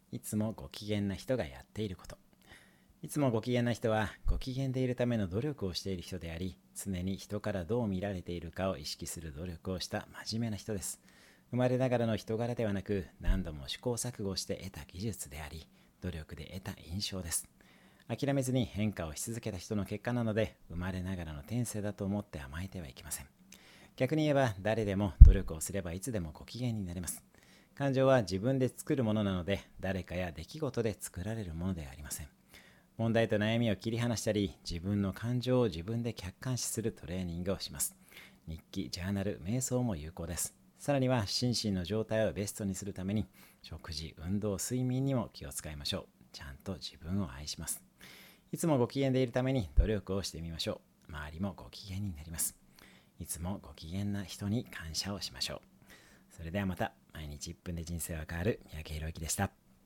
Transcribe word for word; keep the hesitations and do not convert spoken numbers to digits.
いつもご機嫌な人がやっていること。いつもご機嫌な人はご機嫌でいるための努力をしている人であり、常に人からどう見られているかを意識する努力をした真面目な人です。生まれながらの人柄ではなく、何度も試行錯誤して得た技術であり、努力で得た印象です。諦めずに変化をし続けた人の結果なので、生まれながらの天性だと思って甘えてはいけません。逆に言えば、誰でも努力をすればいつでもご機嫌になれます。感情は自分で作るものなので、誰かや出来事で作られるものではありません。問題と悩みを切り離したり、自分の感情を自分で客観視するトレーニングをします。日記、ジャーナル、瞑想も有効です。さらには心身の状態をベストにするために、食事、運動、睡眠にも気を使いましょう。ちゃんと自分を愛します。いつもご機嫌でいるために努力をしてみましょう。周りもご機嫌になります。いつもご機嫌な人に感謝をしましょう。それではまた。毎日いっぷんで人生は変わる三宅宏之でした。